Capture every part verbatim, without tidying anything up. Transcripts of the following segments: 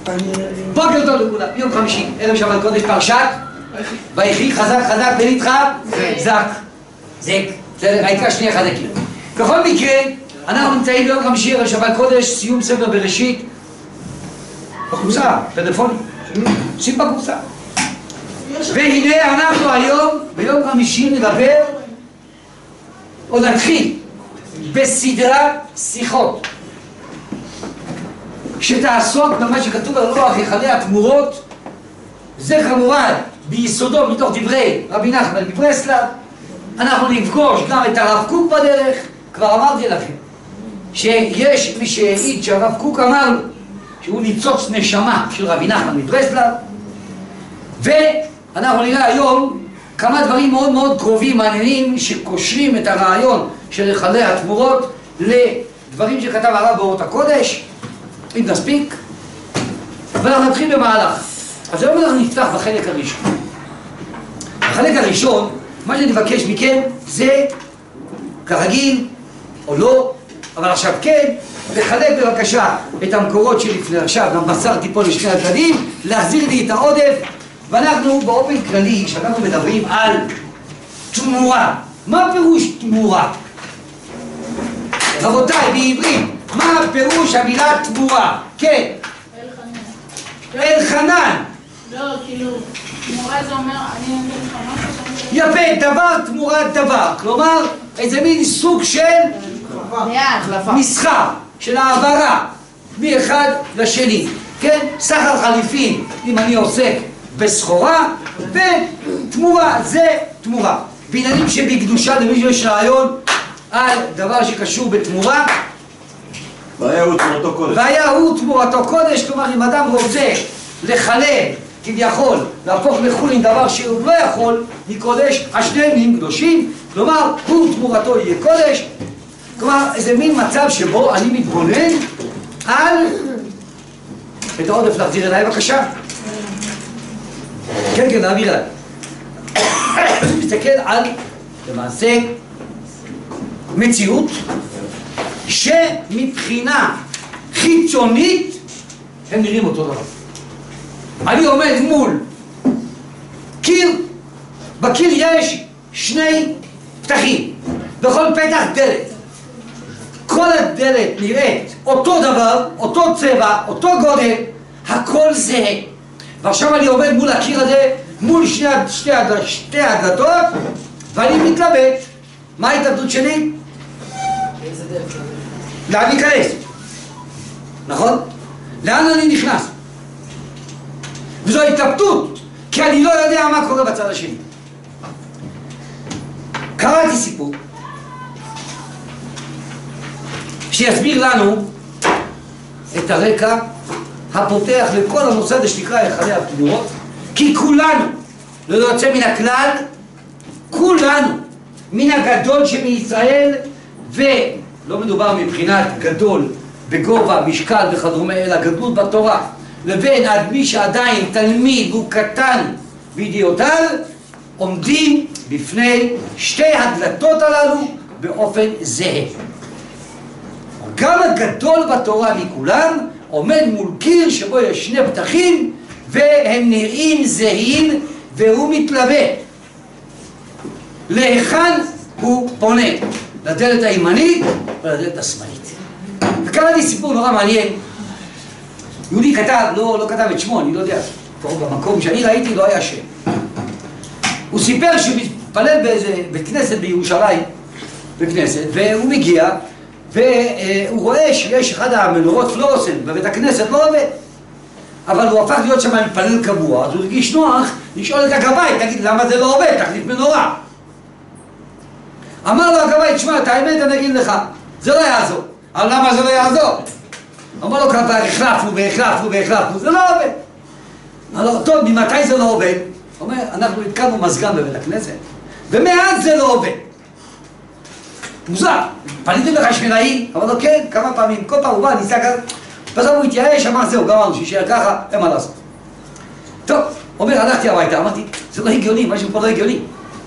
בוקר טוב לכולם, יום חמישי, ערב שבת קודש, פרשת ויחי, חזק חזק ונדחק זק זק, בסדר, העיקר שנייה חזקים. בכל מקרה, אנחנו נמצאים ביום חמישי, ערב שבת קודש, סיום ספר בראשית בקופסה, טלפונים, שים בקופסה. והנה אנחנו היום, ביום חמישי נדבר, או נתחיל בסדרת שיחות שתעסוק במה שכתוב על רוח היכלי התמורות. זה כמובן ביסודו מתוך דברי רבי נחמן מברסלב. אנחנו נפגוש גם את הרב קוק בדרך. כבר אמרתי לכם שיש מי שהעיד שהרב קוק אמר לו שהוא ניצוץ נשמה של רבי נחמן מברסלב. ואנחנו נראה היום כמה דברים מאוד מאוד קרובים, מעניינים, שקושרים את הרעיון של היכלי התמורות לדברים שכתב הרב באורות הקודש, אם נספיק. ואנחנו נתחיל במהלך. אז היום אנחנו נפתח בחלק הראשון. בחלק הראשון, מה שאני מבקש מכם זה, כרגיל או לא, אבל עכשיו כן, לחלק בבקשה את המקורות שלפני עכשיו, גם מסרתי פה לשני הצדדים, להחזיר לי את העודף. ואנחנו באופן כללי, כשאנחנו מדברים על תמורה, מה פירוש תמורה? רבותיי, בעברית, מה פירוש המילה תמורה? כן. אלחנן. לא, כאילו, תמורה זה אומר, אני אגיד לך משהו. יפה, דבר תמורת דבר. כלומר, איזה מין סוג של מסחר, של העברה מאחד לשני. כן? סחר חליפין, אם אני עוסק בסחורה, ותמורה, זה תמורה. בעניינים שבקדושה, למישהו יש רעיון על דבר שקשור בתמורה. והיה הוא תמורתו קודש. והיה הוא תמורתו קודש, כלומר אם אדם רוצה לחלל, כביכול, להפוך לחולין דבר שהוא לא יכול מקודש, השניהם נהיים קדושים, כלומר הוא תמורתו יהיה קודש. כלומר איזה מין מצב שבו אני מתבונן על, את העודף להחזיר אליי בבקשה. כן, כן, נעביר אליי. אני מסתכל על, למעשה, מציאות שמבחינה חיצונית הם נראים אותו דבר. אני עומד מול קיר, בקיר יש שני פתחים, בכל פתח דלת. כל הדלת נראית אותו דבר, אותו צבע, אותו גודל, הכל זהה. ועכשיו אני עומד מול הקיר הזה, מול שני, שתי, שתי הדלתות, ואני מתלבט. מה ההתלבטות שלי? איזה דלת? לאן להיכנס, נכון? לאן אני נכנס? וזו התלבטות, כי אני לא יודע מה קורה בצד השני. קראתי סיפור שיסביר לנו את הרקע הפותח לכל הנושא הזה שנקרא היכלי התמורות, כי כולנו, לא יוצא מן הכלל, כולנו, מן הגדול שמישראל, ולא מדובר מבחינת גדול בגובה, משקל וכדומה, אלא גדלות בתורה, לבין עד מי שעדיין תלמיד הוא קטן בידיעותיו, עומדים בפני שתי הדלתות הללו באופן זהה. גם הגדול בתורה מכולם עומד מול קיר שבו יש שני פתחים והם נראים זהים, והוא מתלבט להיכן הוא פונה, לדלת הימנית ולדלת השמאלית. וקראתי סיפור נורא מעניין. יהודי כתב, לא, לא כתב את שמו, אני לא יודע, פה במקום שאני ראיתי לא היה שם. הוא סיפר שהוא מתפלל באיזה בית כנסת בירושלים, בכנסת, והוא מגיע והוא רואה שיש אחד המנורות פלורסנט בבית הכנסת לא עובד, אבל הוא הפך להיות שם מתפלל קבוע, אז הוא הרגיש נוח לשאול את הגבאי, תגיד למה זה לא עובד, תחליף מנורה. אמר לו הגבאי, תשמע, את האמת אני אגיד לך, זה לא יעזור. אבל למה זה לא יעזור? אמר לו כבר החלפנו והחלפנו והחלפנו, זה לא עובד. אמר לו, טוב, ממתי זה לא עובד? הוא אומר, אנחנו התקלנו מזגן בבית הכנסת ומאז זה לא עובד. מוזר, פניתם לך שמנאי? אמר לו, כן, כמה פעמים, כל פעם הוא בא, ניסה כזה, בסוף הוא התייאש, אמר, זהו, גמרנו, שישאר ככה, אין מה לעשות. טוב, אומר, הלכתי הביתה, אמרתי, זה לא הגיוני, משהו פה לא הגיוני.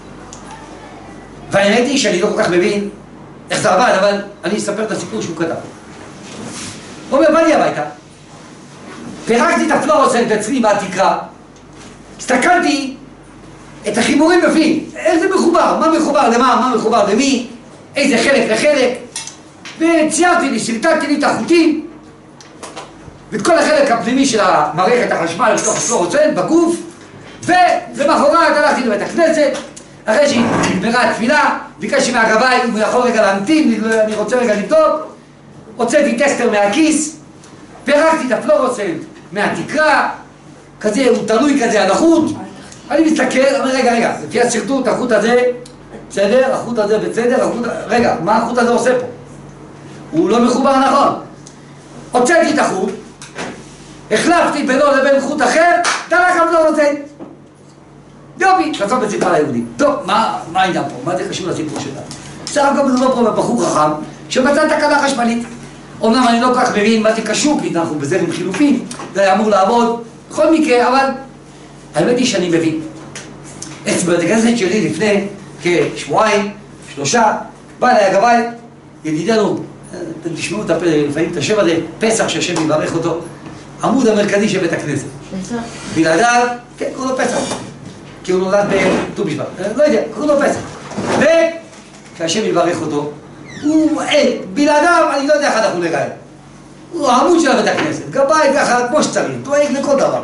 והאמת היא שאני לא כל כך מבין איך זה עבד, אבל אני אספר את הסיפור שהוא כתב. הוא אומר, בא לי הביתה, פירקתי את הפלורוסנט אצלי בתקרה, הסתכלתי את החיבורים בפנים, איך זה מחובר, מה מחובר למה, מה מחובר למי, איזה חלק לחלק, וציירתי לי, סרטטתי לי את החוטים ואת כל החלק הפנימי של המערכת החשמל לתוך הפלורוסנט בגוף, ולמחרת הלכתי לבית הכנסת, אחרי שנגמרה התפילה, ביקשתי מהגבאי אם הוא יכול רגע להמתין, אני רוצה רגע לבדוק, הוצאתי טסטר מהכיס, פירקתי את הפלורוסנט מהתקרה, כזה, הוא תלוי כזה על החוט, אני מסתכל, אומר רגע, רגע, לפי הסרטוט, החוט הזה, בסדר, החוט הזה בסדר, החוט... רגע, מה החוט הזה עושה פה? הוא לא מחובר נכון. הוצאתי את החוט, החלפתי בינו לבין חוט אחר, דלק הפלורוסנט. יופי, לעשות בסיפור היהודי. טוב, מה, מה העניין פה? מה זה קשור לסיפור שלנו? בסך הכל מדובר פה בבחור חכם שמצא תקלה חשמלית. אומנם אני לא כל כך מבין מה זה קשור, כי אנחנו בזרם חילופין, זה היה אמור לעבוד בכל מקרה, אבל האמת היא שאני מבין. אצל בית הכנסת שלי לפני כשבועיים, שלושה, בא אליי הגבאי, ידידנו, אתם תשמעו את לפעמים את השם הזה, פסח שהשם יברך אותו, עמוד המרכזי של בית הכנסת. פסח? בלעדיו, כן, קוראים לו פסח. כי הוא נולד בט"ו בשבט, לא יודע, קוראים לו פסח. וכשהשם יברך אותו, הוא, אין, בלעדיו, אני לא יודע איך אנחנו נראה. הוא העמוד של בית הכנסת, גבאי ככה כמו שצריך, דואג לכל דבר.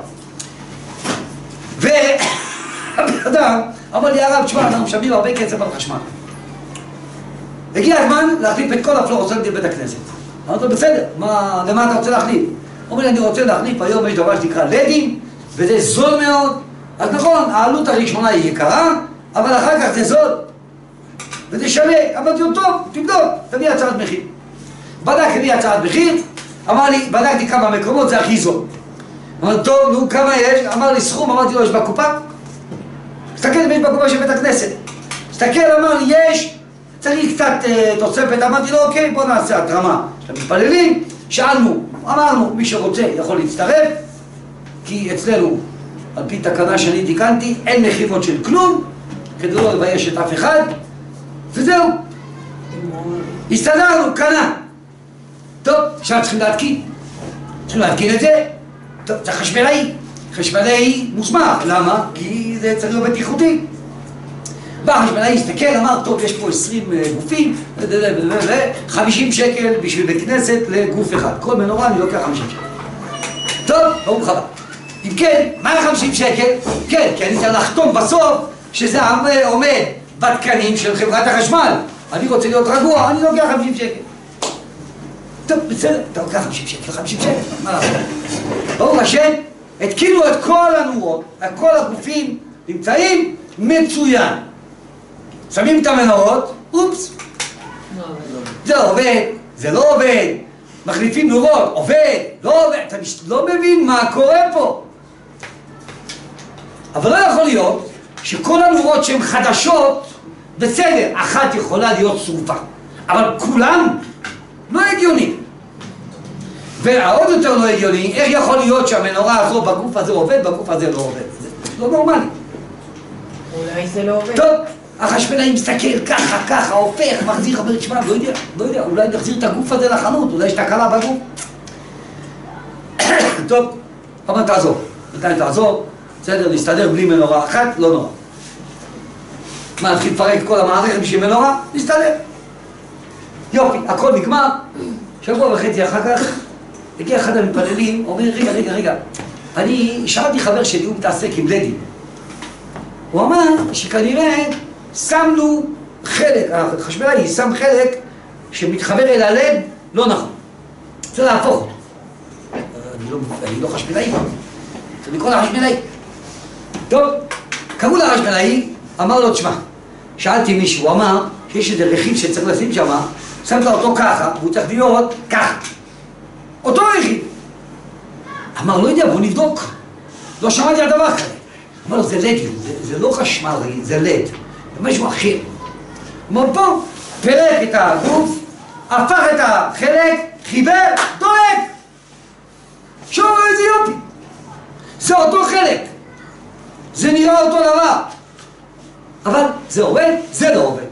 והאדם אמר לי, הרב, תשמע, אנחנו משלמים הרבה כסף על חשמל. הגיע הזמן להחליף את כל הפלורוסנטים בבית הכנסת. אמרתי לו, בסדר, למה אתה רוצה להחליף? הוא אומר לי, אני רוצה להחליף, היום יש דבר שנקרא לדים, וזה זול מאוד. אז נכון, העלות הראשונה היא יקרה, אבל אחר כך זה זול. וזה שווה. אמרתי לו, טוב, תבדוק, תביא הצעת מחיר. בדק לי הצעת מחיר, אמר לי, בדקתי כמה מקומות, זה הכי זול. אמרתי, טוב, נו, כמה יש? אמר לי, סכום, אמרתי לו, יש בקופה? הסתכל, יש בקופה של בית הכנסת. הסתכל, אמר לי, יש, צריך קצת uh, תוספת. אמרתי לו, אוקיי, בוא נעשה התרמה של המתפללים. שאלנו, אמרנו, מי שרוצה יכול להצטרף, כי אצלנו, על פי תקנה שאני תיקנתי, אין מחירות של כלום, כדי לא לבייש את אף אחד, וזהו. הסתדרנו, קנה. טוב, עכשיו צריכים להתקין. צריכים להתקין את זה. טוב, זה חשמלאי. חשמלאי מוסמך. למה? כי זה צריך להיות בטיחותי. בא החשמלאי, הסתכל, אמר, טוב, יש פה עשרים גופים, חמישים שקל בשביל בית כנסת לגוף אחד. כל מנורה אני לוקח חמישים שקל. טוב, ברוך הבא. אם כן, מה חמישים שקל? כן, כי אני צריך לחתום בסוף שזה עומד בתקנים של חברת החשמל. אני רוצה להיות רגוע, אני לוקח חמישים שקל. טוב, בסדר, אתה לוקח חמישים שקל, חמישים שקל, מה לעשות? ברוך השם, התקינו את כל הנורות, כל הגופים נמצאים מצוין. שמים את המנורות, אופס. זה עובד, זה לא עובד. מחליפים נורות, עובד, לא עובד. אתה לא מבין מה קורה פה. אבל לא יכול להיות שכל הנורות שהן חדשות, בסדר, אחת יכולה להיות שרופה. אבל כולם לא הגיוני. והעוד יותר לא הגיוני, איך יכול להיות שהמנורה הזו בגוף הזה עובד, בגוף הזה לא עובד. זה לא נורמלי. אולי זה לא עובד. טוב, החשמלאי מסתכל ככה, ככה, הופך, מחזיר, אומר, תשמע, לא יודע, לא יודע, אולי נחזיר את הגוף הזה לחנות, אולי יש תקלה בגוף. טוב, אבל תעזור, נתן תעזור, בסדר, נסתדר בלי מנורה אחת, לא נורא. מה, נתחיל לפרק את כל המערכת בשביל מנורה? נסתדר. יופי, הכל נגמר, שבוע וחצי אחר כך, הגיע אחד המתפללים, אומר, רגע, רגע, רגע, אני שאלתי חבר שלי, הוא מתעסק עם לדים. הוא אמר שכנראה שמנו חלק, החשמלאי שם חלק שמתחבר אל הלד לא נכון. צריך להפוך אותו. אני לא, אני לא חשמלאי, צריך לקרוא לחשמלאי. טוב, קראו לחשמלאי, אמר לו, תשמע, שאלתי מישהו, הוא אמר שיש איזה רכיב שצריך לשים שם, שמת אותו ככה, והוא צריך להיות ככה. אותו רכיב. אמר, לא יודע, בוא נבדוק. לא שמעתי על דבר כזה. אמר לו, זה לדים, זה, זה לא חשמל, זה לד, זה משהו אחר. אמר פה, פרק את הגוף, הפך את החלק, חיבר, דולק. שוב, איזה יופי. זה אותו חלק. זה נראה אותו דבר. אבל זה עובד, זה לא עובד.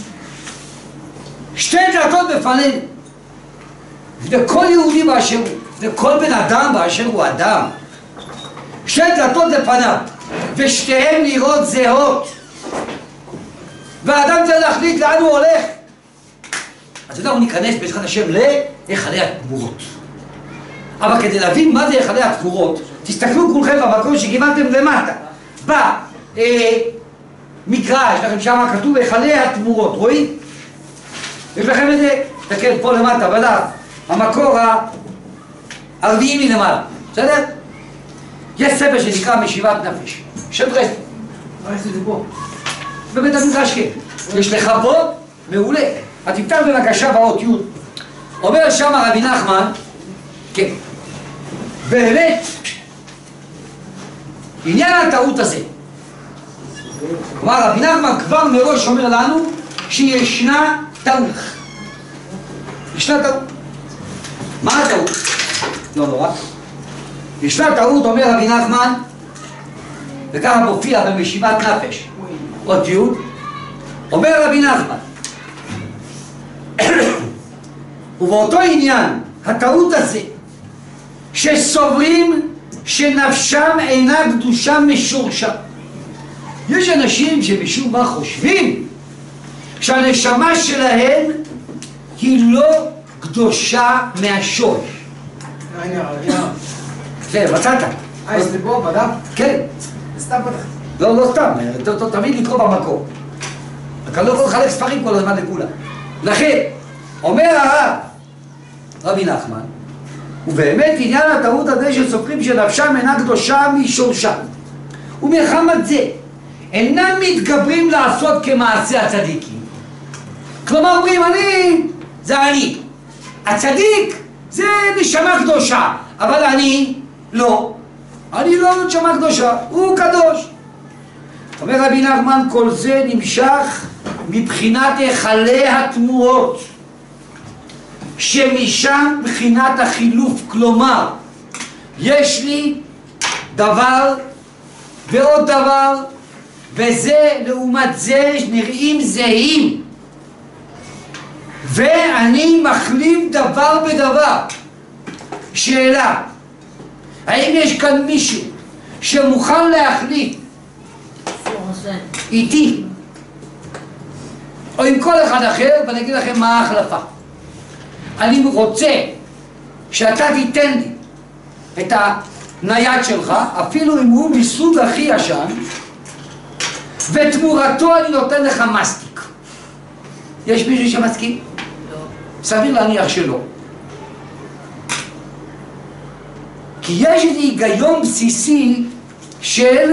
שתי דלתות בפנינו. וכל יהודי באשר הוא, וכל בן אדם באשר הוא אדם, שתי דלתות לפניו, ושתיהן נראות זהות, והאדם צריך להחליט לאן הוא הולך. אז אנחנו ניכנס בעזרת השם להיכלי התמורות. אבל כדי להבין מה זה היכלי התמורות, תסתכלו כולכם במקום שקיבלתם למטה. במקרא, יש לכם שם כתוב היכלי התמורות, רואים? יש לכם את זה? תסתכל פה למטה, בדף, המקור הרביעי מלמעלה, בסדר? יש ספר שנקרא משיבת נפש, של ברסלב. מה יש לזה פה? בבית המדרש כן. יש לך פה, מעולה. אז תפתח בבקשה באות י'. אומר שם רבי נחמן, כן, באמת, עניין הטעות הזה. כלומר, רבי נחמן כבר מראש אומר לנו שישנה טעות. ישנה טעות. מה הטעות? לא נורא. ישנה טעות, אומר רבי נחמן, וככה מופיע במשיבת נפש, עוד י', אומר רבי נחמן, ובאותו עניין, הטעות הזה, שסוברים שנפשם אינה קדושה משורשה. יש אנשים שמשום מה חושבים שהנשמה שלהם היא לא קדושה מהשורש. הנה, הנה. זה, מצאת. אה, יש לי פה, בדף? כן. סתם פתח. לא, לא סתם, תמיד לקרוא במקום. אתה לא יכול לחלק ספרים כל הזמן לכולם. לכן, אומר הרב, רבי נחמן, ובאמת עניין הטעות הזה שסופרים שנפשם אינה קדושה משורשה. ומחמת זה, אינם מתגברים לעשות כמעשה הצדיקים. כלומר, אומרים, אני, זה אני. הצדיק, זה נשמה קדושה, אבל אני, לא. אני לא נשמה קדושה, הוא קדוש. אומר רבי נחמן, כל זה נמשך מבחינת היכלי התמורות, שמשם בחינת החילוף. כלומר, יש לי דבר ועוד דבר, וזה לעומת זה נראים זהים, ואני מחליף דבר בדבר. שאלה, האם יש כאן מישהו שמוכן להחליט איתי או עם כל אחד אחר? ואני אגיד לכם מה ההחלפה. אני רוצה שאתה תיתן לי את הנייד שלך, אפילו אם הוא מסוג הכי ישן, ותמורתו אני נותן לך מסטיק. יש מישהו שמסכים? לא. סביר להניח שלא. כי יש איזה היגיון בסיסי של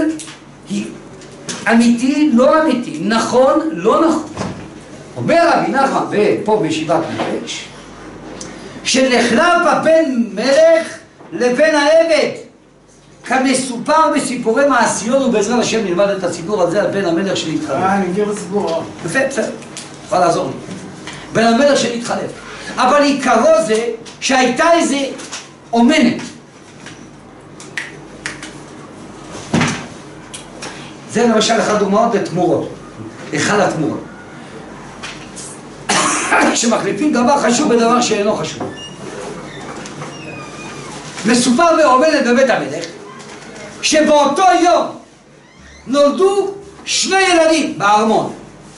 אמיתי, לא אמיתי, נכון, לא נכון. אומר רבי נחמן, ופה בישיבת נפש, שנחלף בין מלך לבין העבד, כמסופר בסיפורי מעשיות, ובעזרת השם נלמד את הסיפור הזה על בן המלך שנתחלף. אה, אני מכיר בסיפור. יפה, בסדר, יכול לעזור לי. בן המלך שנתחלף. אבל עיקרו זה שהייתה איזה אומנת. זה למשל אחד דוגמאות לתמורות, אחד התמורות. כשמחליפים דבר חשוב בדבר שאינו חשוב. מסופר באומנת בבית המלך, שבאותו יום נולדו שני ילדים בארמון,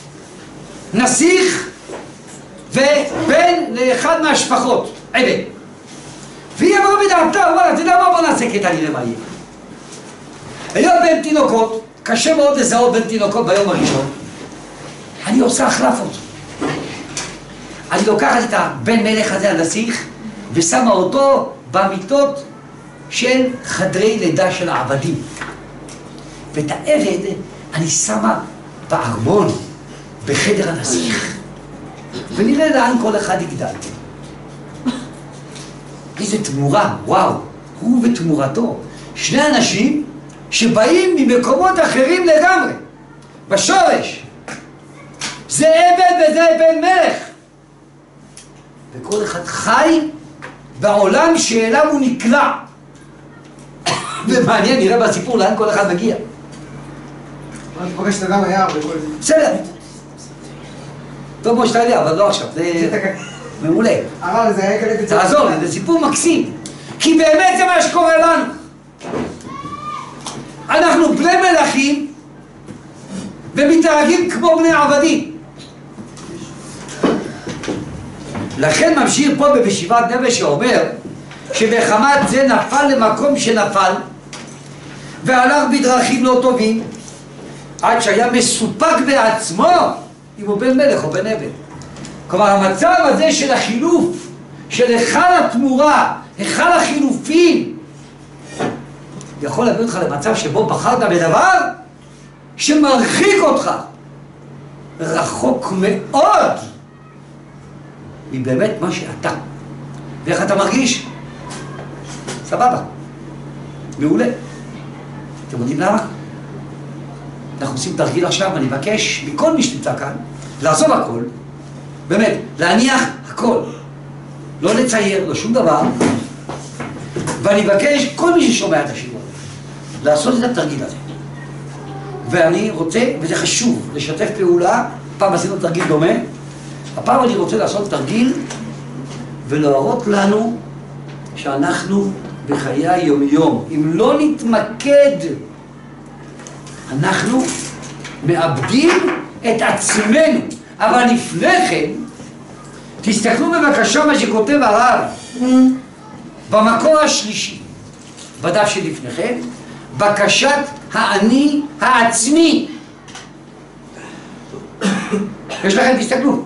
נסיך ובן לאחד מהשפחות, עבד. והיא אמרה בדעתה, וואלה, אתה יודע מה, בוא נעשה קטע נראה מה יהיה. היות בין תינוקות, קשה מאוד לזהות בין תינוקות ביום הראשון, אני עושה החלפות. אני לוקחת את הבן מלך הזה, הנסיך, ושמה אותו במיטות של חדרי לידה של העבדים. ואת העבד אני שמה בארמון, בחדר הנסיך. ונראה לאן כל אחד יגדל. איזה תמורה, וואו, הוא ותמורתו. שני אנשים שבאים ממקומות אחרים לגמרי, בשורש. זה עבד וזה בן מלך. וכל אחד חי בעולם שאליו הוא נקלע. ומעניין, נראה בסיפור לאן כל אחד מגיע. אני פוגש את אדם היער וכל זה. בסדר. טוב כמו שאתה יודע, אבל לא עכשיו, זה מעולה. אבל זה היה כאלה... תעזור לי, זה סיפור מקסים. כי באמת זה מה שקורה לנו. אנחנו בני מלכים ומתנהגים כמו בני עבדים. לכן ממשיך פה במשיבת נפש שאומר שבחמת זה נפל למקום שנפל והלך בדרכים לא טובים עד שהיה מסופק בעצמו אם הוא בן מלך או בן עבד. כלומר המצב הזה של החילוף, של היכל התמורה, היכל החילופים, יכול להביא אותך למצב שבו בחרת בדבר שמרחיק אותך רחוק מאוד מבאמת מה שאתה. ואיך אתה מרגיש? סבבה, מעולה. אתם יודעים למה? אנחנו עושים תרגיל עכשיו, ואני מבקש מכל מי שנמצא כאן לעזוב הכל, באמת, להניח הכל, לא לצייר, לא שום דבר, ואני מבקש כל מי ששומע את השיעור לעשות את התרגיל הזה. ואני רוצה, וזה חשוב, לשתף פעולה. פעם עשינו תרגיל דומה, הפעם אני רוצה לעשות תרגיל ולהראות לנו שאנחנו בחיי היום-יום, אם לא נתמקד, אנחנו מאבדים את עצמנו. אבל לפני כן, תסתכלו בבקשה מה שכותב הרב במקור השלישי, בדף שלפניכם, בקשת האני העצמי. יש לכם, תסתכלו.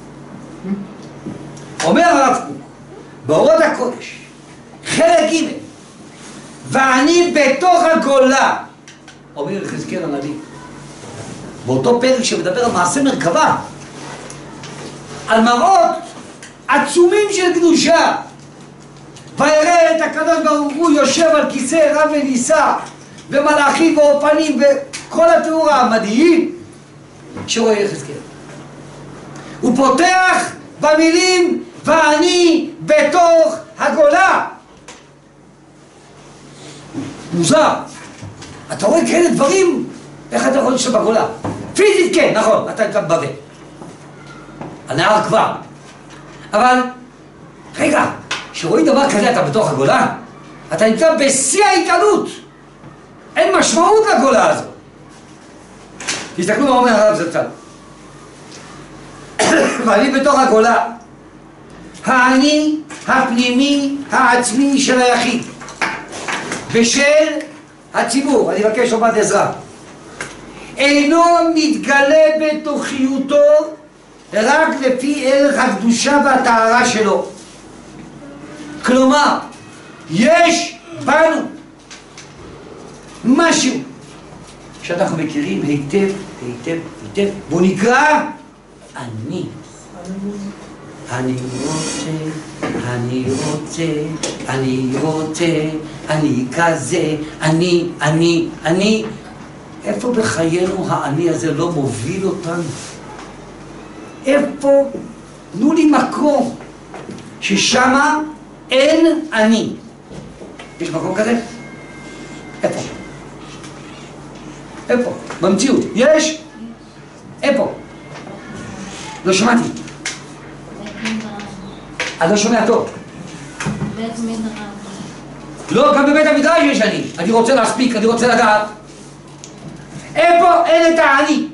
אומר הרב קוק, באורות הקודש, חלק ג' ואני בתוך הגולה, אומר יחזקאל הנביא, באותו פרק שמדבר על מעשה מרכבה, על מראות עצומים של קדושה, ויראה את הקדוש ברוך הוא יושב על כיסא רם ונישא, ומלאכים ואופנים וכל התיאור המדהים שרואה יחזקאל. הוא פותח במילים ואני בתוך הגולה. מוזר, אתה רואה כאלה דברים, איך אתה יכול לשבת בגולה? פיזית כן, נכון, אתה נמצא בבבל, הנהר כבר, אבל רגע, כשרואים דבר כזה אתה בתוך הגולה, אתה נמצא בשיא ההתעלות, אין משמעות לגולה הזאת. תסתכלו מה אומר הרב זצ"ל, ואני בתוך הגולה, האני הפנימי העצמי של היחיד ושל הציבור, אני מבקש עובד עזרה, אינו מתגלה בתוכיותו רק לפי ערך הקדושה והטהרה שלו. כלומר, יש בנו משהו שאנחנו מכירים היטב, היטב, היטב, והוא נקרא אני. אני רוצה, אני רוצה, אני רוצה, אני כזה, אני, אני, אני. איפה בחיינו האני הזה לא מוביל אותנו? איפה? תנו לי מקום ששמה אין אני. יש מקום כזה? איפה? איפה? במציאות. יש? איפה? לא שמעתי. אני לא שומע טוב. בית מדרש. לא, גם בבית המדרש יש אני. אני רוצה להספיק, אני רוצה לדעת. איפה אין את האני?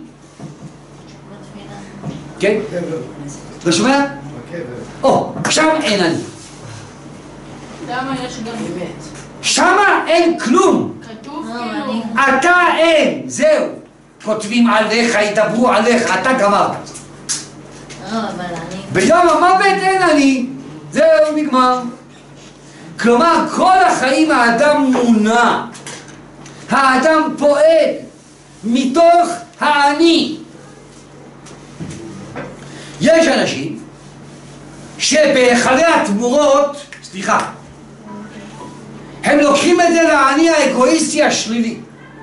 כן? לא שומע? או, שם אין אני. למה יש גם אמת? שמה אין כלום. כתוב כאילו... אתה אין, זהו. כותבים עליך, ידברו עליך, אתה גמרת. לא, אבל אני... ביום המוות אין אני, זהו, נגמר. כלומר, כל החיים האדם מונע. האדם פועל מתוך האני. יש אנשים שבהיכלי התמורות, סליחה, הם לוקחים את זה לאני האגואיסטי השלילי.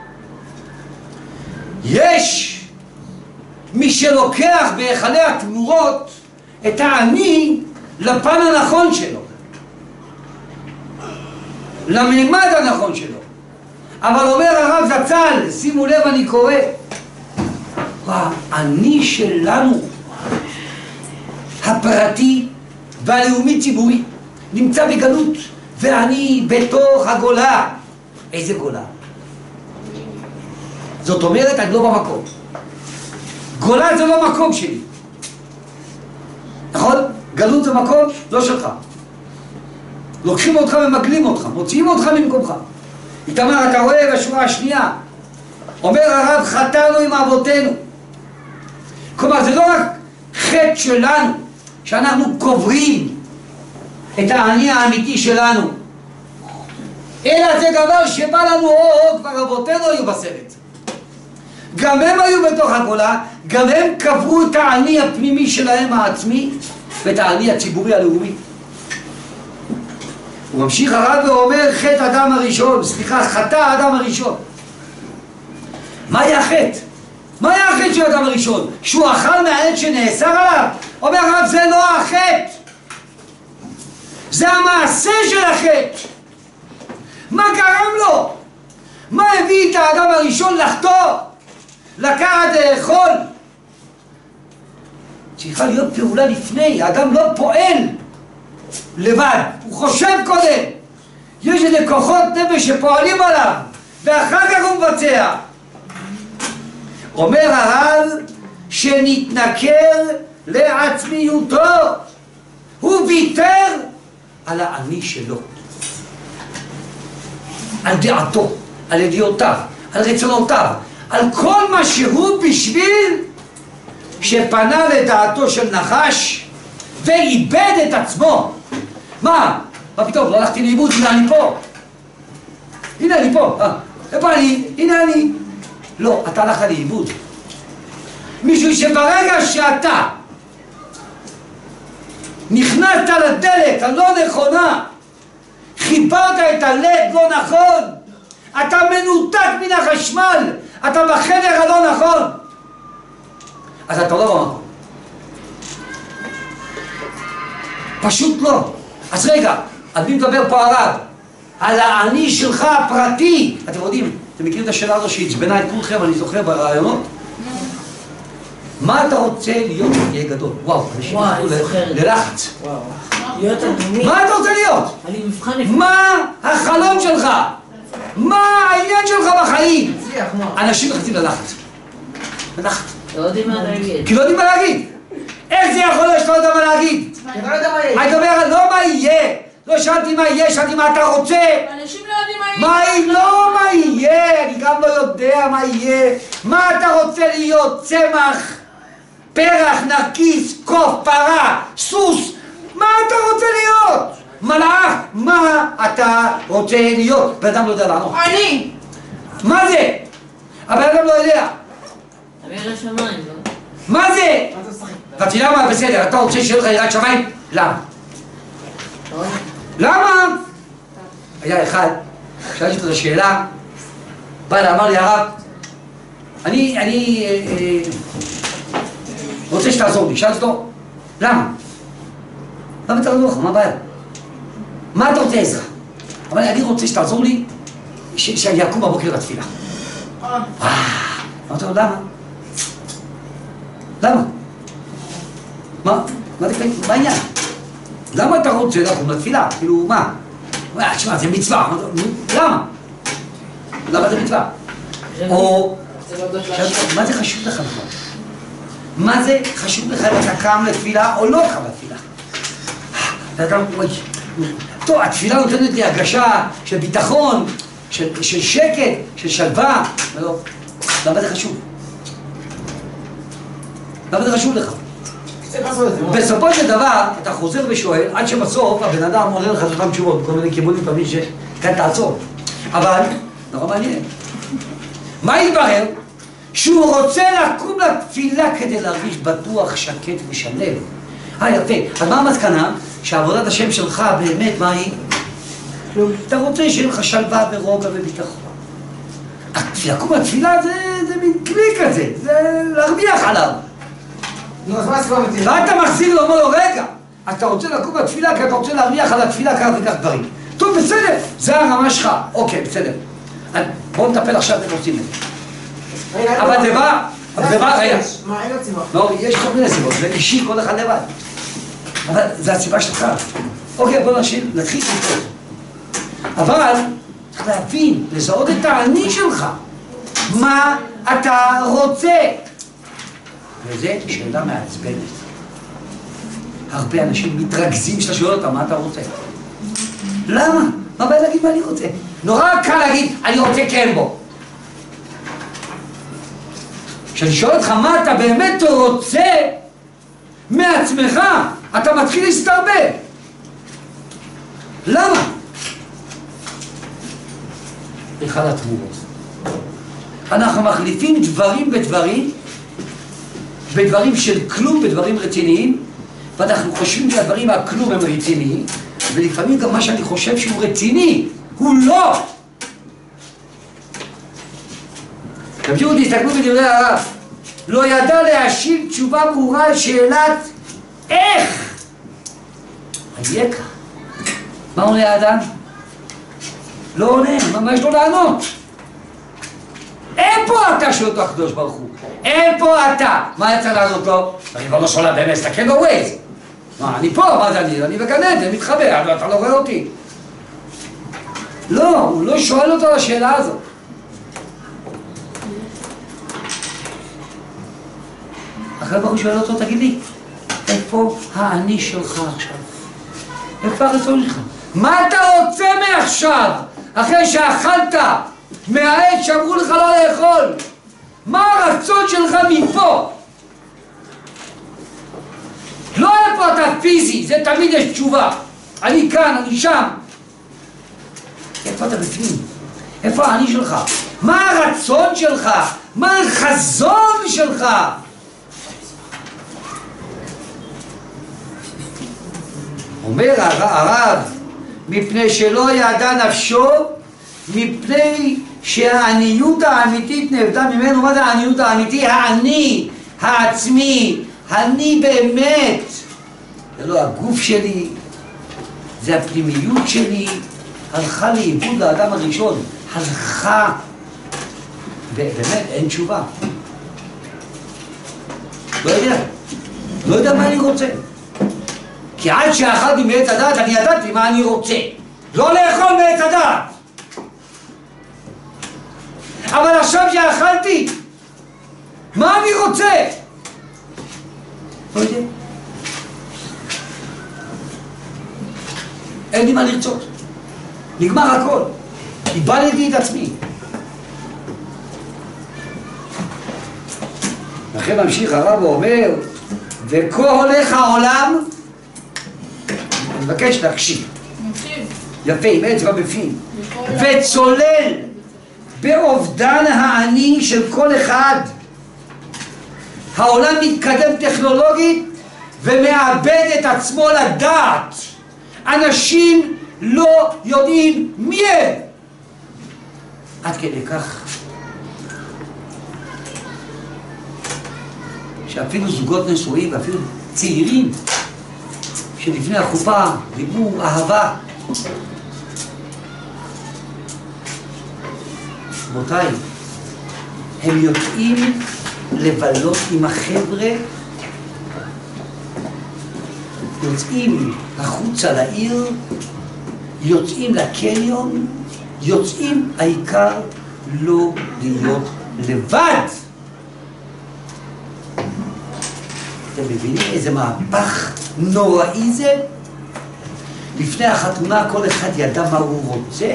יש מי שלוקח בהיכלי התמורות את האני לפן הנכון שלו, לממד הנכון שלו. אבל אומר הרב זצ"ל, שימו לב, אני קורא, האני שלנו הפרטי והלאומי ציבורי נמצא בגלות, ואני בתוך הגולה. איזה גולה? זאת אומרת, אני לא במקום. גולה זה לא מקום שלי. נכון? גלות זה מקום לא שלך. לוקחים אותך ומגלים אותך, מוציאים אותך ממקומך. איתמר, אתה רואה בשורה השנייה, אומר הרב, חטאנו עם אבותינו. כלומר, זה לא רק חטא שלנו, שאנחנו קוברים את האני האמיתי שלנו, אלא זה דבר שבא לנו או כבר אבותינו היו בסרט. גם הם היו בתוך הגולה, גם הם קברו את האני הפנימי שלהם העצמי ואת האני הציבורי הלאומי. הוא ממשיך הרב ואומר, חטא אדם הראשון, סליחה, חטא האדם הראשון. מה היה החטא? מה היה החטא של האדם הראשון? שהוא אכל מהעץ שנאסר עליו? אומר הרב, זה לא החטא, זה המעשה של החטא. מה גרם לו? מה הביא את האדם הראשון לחטוא? לקחת לאכול? צריכה להיות פעולה לפני, האדם לא פועל לבד, הוא חושב קודם. יש איזה כוחות נפש שפועלים עליו, ואחר כך הוא מבצע. אומר הרב שנתנכר לעצמיותו, הוא ויתר על האני שלו, על דעתו, על ידיעותיו, על רצונותיו, על כל מה שהוא בשביל שפנה לדעתו של נחש ואיבד את עצמו. מה? מה פתאום? לא הלכתי לאיבוד, הנה אני פה. הנה אני פה. אה, איפה אני? הנה אני. לא, אתה הלכת לאיבוד. משום שברגע שאתה נכנסת לדלת הלא נכונה, חיברת את הלד לא נכון, אתה מנותק מן החשמל, אתה בחדר הלא נכון, אז אתה לא במקום. פשוט לא. אז רגע, על מי מדבר פה הרב? על האני שלך הפרטי. אתם יודעים, אתם מכירים את השאלה הזו שהצבנה את כולכם, אני זוכר ברעיונות? מה אתה רוצה להיות תהיה גדול? וואו, אנשים יחדו ללחץ. להיות אדומי. מה אתה רוצה להיות? אני מבחן לפני. מה החלום שלך? מה העניין שלך בחיים? תצליח, מה? אנשים נכנסים ללחץ. ללחץ. לא יודעים מה להגיד. כי לא יודעים מה להגיד. איך זה יכול להיות שאתה לא יודע מה להגיד? כי אתה לא יודע מה יהיה. אני מדבר לא מה יהיה. לא שאלתי מה יהיה, שאלתי מה אתה רוצה. אנשים לא יודעים מה יהיה. מה יהיה? לא מה יהיה. אני גם לא יודע מה יהיה. מה אתה רוצה להיות? צמח, פרח, נרקיס, קוף, פרה, סוס. מה אתה רוצה להיות? מלאך, מה אתה רוצה להיות? בן אדם לא יודע לענות. אני! מה זה? הבן אדם לא יודע. אביר השמיים, לא? מה זה? מה אתה משחק? רציתי למה? בסדר, אתה רוצה שיהיה לך יראת שמיים? למה? למה? היה אחד, שאלתי אותו את השאלה, בא לה, אמר לי הרב, אני, אני אה, אה, רוצה שתעזור לי. שאלתי אותו, למה? למה אתה לא נוח? מה הבעיה? מה אתה רוצה עזרה? אבל אני רוצה שתעזור לי ש- שאני אקום בבוקר לתפילה. אה. אמרתי לו, למה? למה? מה? מה זה? מה העניין? למה אתה רוצה לקום לתפילה? כאילו, מה? מה, תשמע, זה מצווה. אמרתי לו, נו, למה? למה זה מצווה? או... מה זה חשוב לך נכון? מה זה חשוב לך אם אתה קם לתפילה או לא קם לתפילה? ואתה אומר, טוב, התפילה נותנת לי הרגשה של ביטחון, של, של שקט, של שלווה. לא, למה זה חשוב? למה זה חשוב לך? בסופו של דבר, אתה חוזר ושואל, עד שבסוף הבן אדם עולה לך את אותם תשובות, בכל מיני כיוונים תמיד שכאן תעצור. אבל, נורא מעניין. מה יתברר? שהוא רוצה לקום לתפילה כדי להרגיש בטוח, שקט ושלם. אה, יפה. אז מה המסקנה? שעבודת השם שלך באמת, מה היא? אתה רוצה שיהיה לך שלווה ורוגע וביטחון. לקום לתפילה זה, זה מין כלי כזה, זה להרוויח עליו. נו, אז מה הסיבה מציאות? ואתה מחזיר לו, אומר לו, רגע, אתה רוצה לקום לתפילה כי אתה רוצה להרוויח על התפילה כך וכך דברים. טוב, בסדר, זה הרמה שלך. אוקיי, בסדר. בואו נטפל עכשיו איך עושים את זה. אבל זה בא, אבל זה בא, רגע. מה, אין עוד סיבה? לא, יש כל מיני סיבות, זה אישי, כל אחד לבד. אבל זה הסיבה שלך. אוקיי, בואו נשאיר, נתחיל לטעות. אבל צריך להבין, לזהות את האני שלך. מה אתה רוצה? וזו שאלה מעצבנת. הרבה אנשים מתרכזים שאתה שואל אותם, מה אתה רוצה? למה? מה בא להגיד מה אני רוצה? נורא קל להגיד, אני רוצה כן בו. כשאני שואל אותך מה אתה באמת רוצה מעצמך, אתה מתחיל להסתרבב. למה? אחד התמורות. אנחנו מחליפים דברים בדברים, בדברים של כלום, בדברים רציניים, ואנחנו חושבים שהדברים הכלום הם רציניים, ולפעמים גם מה שאני חושב שהוא רציני, הוא לא. תמשיכו, תסתכלו בדברי הרב. לא ידע להשיב תשובה ברורה על שאלת איך. היקה. מה עונה האדם? לא עונה, מה יש לו לענות? איפה אתה? שואל אותו הקדוש ברוך הוא. איפה אתה? מה יצא לענות לו? אני כבר לא שואלה באמת, תסתכל בווייז. מה, אני פה, מה זה אני? אני בגן עדן, מתחבא, אבל אתה לא רואה אותי. לא, הוא לא שואל אותו על השאלה הזאת. אחרי ברוך הוא שואל אותו, תגיד לי, איפה האני שלך עכשיו? איפה הרצון שלך? מה אתה רוצה מעכשיו? אחרי שאכלת מהעת שאמרו לך לא לאכול, מה הרצון שלך מפה? לא איפה אתה פיזי, זה תמיד יש תשובה. אני כאן, אני שם. איפה אתה בפנים? איפה האני שלך? מה הרצון שלך? מה החזון שלך? אומר הרב, מפני שלא ידע נפשו, מפני שהעניות האמיתית נאבדה ממנו. מה זה העניות האמיתי? האני, העצמי, אני באמת. זה לא הגוף שלי, זה הפנימיות שלי. הלכה לאיבוד לאדם הראשון, הלכה, ובאמת אין תשובה. לא יודע, לא יודע מה אני רוצה. כי עד שאכלתי מעץ הדעת אני ידעתי מה אני רוצה. לא לאכול מעץ הדעת. אבל עכשיו שאכלתי, מה אני רוצה? לא יודע. אין לי מה לרצות. נגמר הכל. איבדתי את עצמי. לכן ממשיך הרב ואומר, וכה הולך העולם, אני מבקש להקשיב. יפה, עם אצבע בפנים. וצולל באובדן האני של כל אחד. העולם מתקדם טכנולוגית ומאבד את עצמו לדעת. אנשים לא יודעים מי הם. עד כדי כך שאפילו זוגות נשואים ואפילו צעירים שלפני החופה דיברו אהבה. רבותיי, הם יוצאים לבלות עם החבר'ה, יוצאים החוצה לעיר, יוצאים לקניון, יוצאים, העיקר לא להיות לבד. אתם מבינים איזה מהפך נוראי זה? לפני החתונה כל אחד ידע מה הוא רוצה.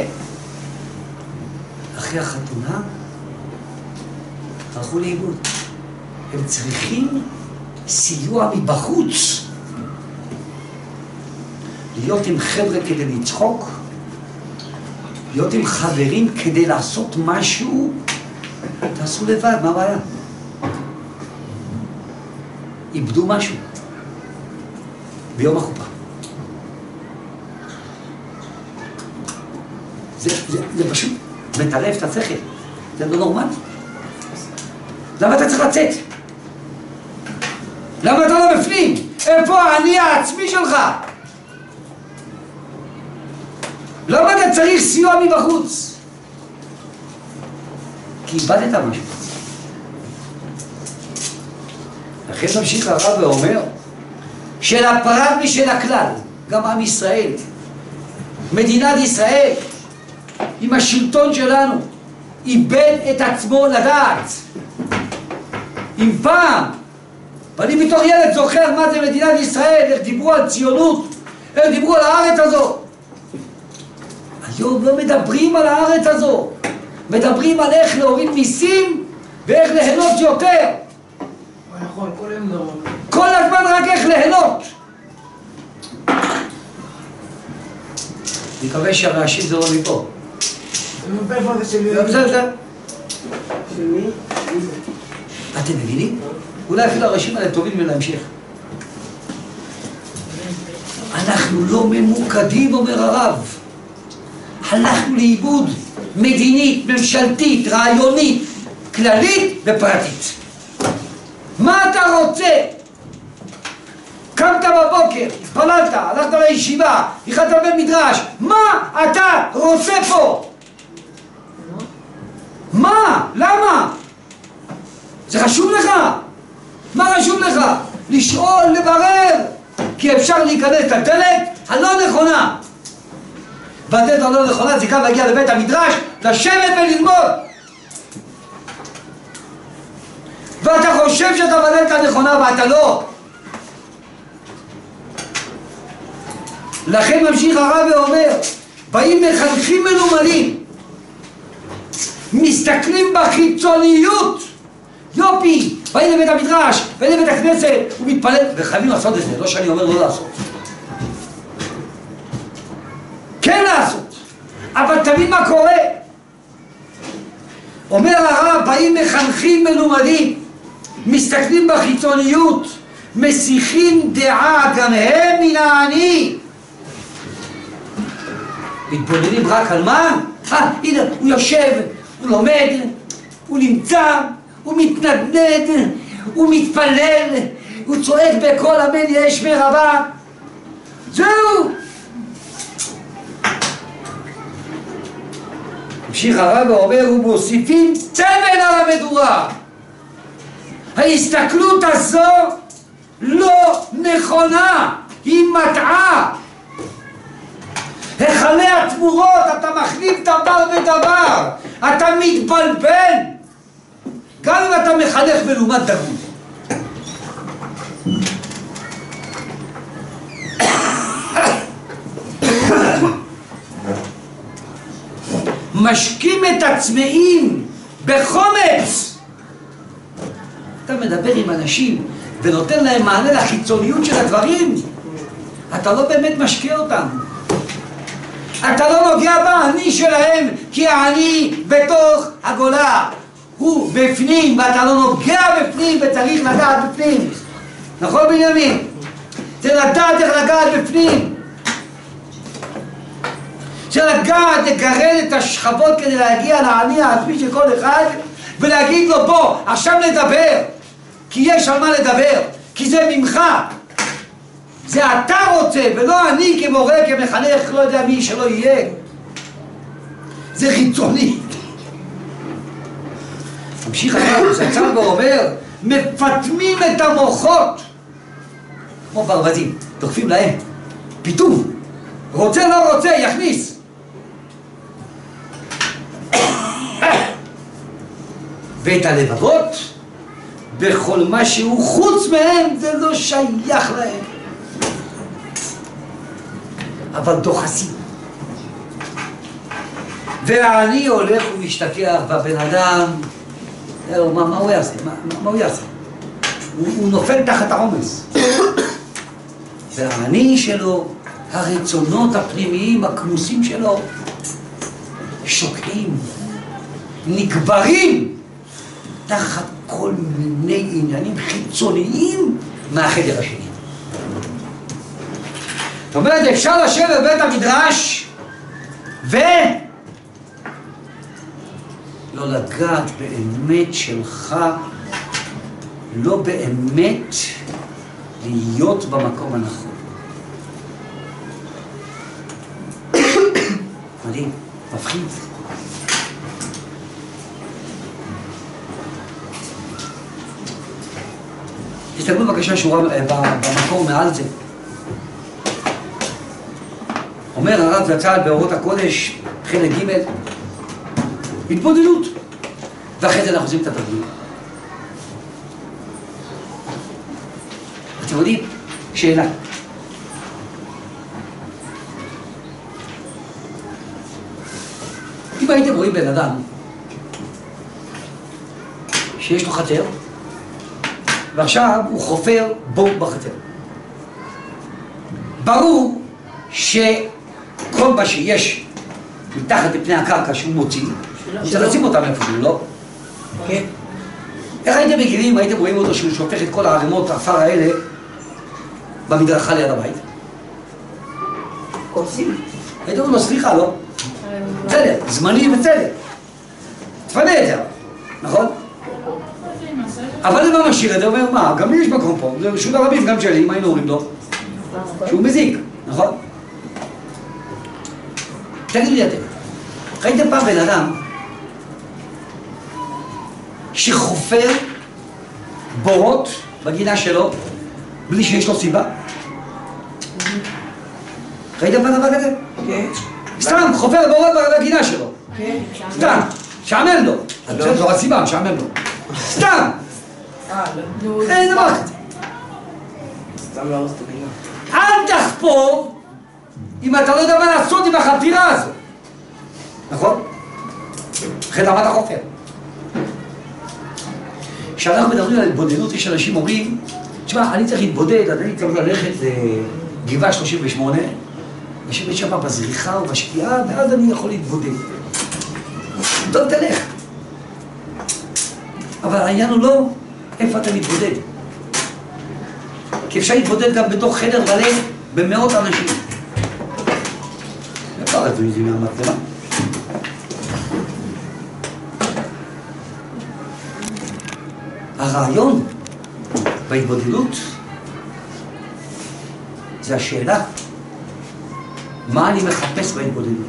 אחרי החתונה הלכו לאיבוד. הם צריכים סיוע מבחוץ. להיות עם חבר'ה כדי לצחוק, להיות עם חברים כדי לעשות משהו, תעשו לבד, מה הבעיה? איבדו משהו ביום החופה. זה, זה, זה פשוט מטלף את השכל, זה לא נורמלי. למה אתה צריך לצאת? למה אתה לא בפנים? איפה האני העצמי שלך? למה אתה צריך סיוע מבחוץ? כי איבדת משהו. לכן ממשיך הרב ואומר של הפרט משל הכלל, גם עם ישראל, מדינת ישראל, עם השלטון שלנו, איבד את עצמו לדעת. אם פעם, ואני בתור ילד זוכר מה זה מדינת ישראל, איך דיברו על ציונות, איך דיברו על הארץ הזו. היום לא מדברים על הארץ הזו, מדברים על איך להוריד מיסים ואיך ליהנות יותר. נכון, כל היום לא. כל הזמן רק איך ליהנות. אני מקווה שהרעשים זה לא מפה. איפה זה שלי? בסדר. של מי? אתם מבינים? אולי אפילו הרעשים האלה טובים ולהמשיך. אנחנו לא ממוקדים, אומר הרב. הלכנו לאיבוד מדינית, ממשלתית, רעיונית, כללית ופרטית. מה אתה רוצה? קמת בבוקר, התפללת, הלכת לישיבה, נכנסת לבית מדרש, מה אתה רוצה פה? מה? למה? זה חשוב לך? מה חשוב לך? לשאול, לברר, כי אפשר להיכנס לדלת הלא נכונה. והדלת הלא נכונה זה גם להגיע לבית המדרש, לשבת וללמוד. ואתה חושב שאתה בדלת הנכונה ואתה לא. לכן ממשיך הרב ואומר, באים מחנכים מלומדים, מסתכלים בחיצוניות, יופי, באים לבית המדרש, באים לבית הכנסת, הוא מתפלל, וחייבים לעשות את זה, לא שאני אומר לא לעשות. כן לעשות, אבל תבין מה קורה. אומר הרב, באים מחנכים מלומדים, מסתכלים בחיצוניות, מסיחים דעה גם הם מן העני. מתבוננים רק על מה? אה, הנה, הוא יושב, הוא לומד, הוא נמצא, הוא מתנדנד, הוא מתפלל, הוא צועק בקול אמן יהי שמי רבה. זהו. המשיך הרב ואומר, ומוסיפים צבן על המדורה. ההסתכלות הזו לא נכונה, היא מטעה. החלי התמורות, אתה מחליף דבר בדבר, אתה מתבלבל, גם אם אתה מחנך מלומד דגול. משקים את עצמאים בחומץ. אתה מדבר עם אנשים ונותן להם מענה לחיצוניות של הדברים, אתה לא באמת משקיע אותם. אתה לא נוגע בעני שלהם, כי העני בתוך הגולה הוא בפנים, ואתה לא נוגע בפנים וצריך לדעת בפנים. נכון בנימין? צריך לדעת איך לגעת בפנים, צריך לגעת לגרד את השכבות כדי להגיע לעני העצמי של כל אחד ולהגיד לו בוא עכשיו נדבר, כי יש על מה לדבר, כי זה ממך, זה אתה רוצה ולא אני כמורה, כמחנך, לא יודע מי שלא יהיה. זה חיצוני. ממשיך הרב זצ"ל ואומר, מפטמים את המוחות כמו ברווזים, דוחפים להם פיתום, רוצה לא רוצה יכניס. ואת הלבבות בכל מה שהוא חוץ מהם זה לא שייך להם, אבל דוחסים. והעני הולך ומשתכח בבן אדם, מה, מה הוא יעשה? מה, מה הוא יעשה? הוא, הוא נופל תחת העומס. והעני שלו, הרצונות הפנימיים הכנוסים שלו שוקעים, נקברים תחת כל מיני עניינים חיצוניים מהחדר השני. זאת אומרת, אפשר לשבת בבית המדרש ו... לא לגעת באמת שלך, לא באמת להיות במקום הנכון. מדהים, מפחיד. תסתכלו בבקשה שורה במקור מעל זה. אומר הרב זצ"ל באורות הקודש, חלק ג' התבודדות. ואחרי זה אנחנו עושים את התרגיל. אתם יודעים, שאלה. אם הייתם רואים בן אדם שיש לו חצר, ועכשיו הוא חופר בור בחצר. ברור שכל מה שיש מתחת לפני הקרקע שהוא מוציא, הוא צריך לשים אותם איפה, לא? כן. איך הייתם מגיבים, הייתם רואים אותו שהוא שופך את כל הערימות האפר האלה במדרכה ליד הבית? קורסים. הייתם אומרים לו, סליחה, לא? בסדר, זמני בסדר. תפנה את זה, נכון? אבל אם הוא משאיר את זה, הוא אומר, מה, גם לי יש מקום פה, זה רשות הרבים, גם שלי, מה היינו אומרים לו? שהוא מזיק, נכון? תגידו לי אתם, ראיתם פעם בן אדם שחופר בורות בגינה שלו בלי שיש לו סיבה? ראיתם פעם דבר כזה? כן. סתם, חופר בורות בגינה שלו. כן. סתם, שעמם לו. זו הסיבה, שעמם לו. סתם! אין דבר כזה. סתם להרוס את הגינה. אל תחפור אם אתה לא יודע מה לעשות עם החפירה הזו. נכון? אחרי מה אתה חופר. כשאנחנו מדברים על התבודדות, יש אנשים אומרים, תשמע, אני צריך להתבודד, אני צריך ללכת לגבעה שלושים ושמונה, לשבת שם בזריחה ובשקיעה, ואז אני יכול להתבודד. טוב, תלך. אבל העניין הוא לא איפה אתה מתבודד. כי אפשר להתבודד גם בתוך חדר מלא במאות אנשים. איפה את זה מהמצלמה? הרעיון בהתבודדות זה השאלה מה אני מחפש בהתבודדות.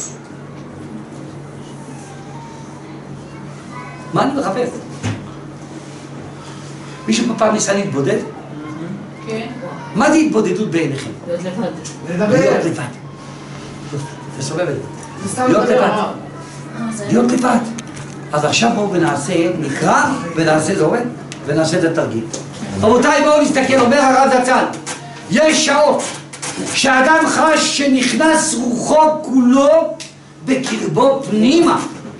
מה אני מחפש? מישהו פעם ניסה להתבודד? כן. מה זה התבודדות בעיניכם? להיות לבד. לדבר. להיות לבד. תסובב את זה. זה סתם להיות לדבר. לבד. להיות לבד. אז עכשיו בואו ונעשה, נקרא ונעשה זה עובד, ונעשה את התרגיל. רבותיי, בואו נסתכל, אומר הרב זצ"ל, יש שעות שאדם חש שנכנס רוחו כולו בקרבו פנימה.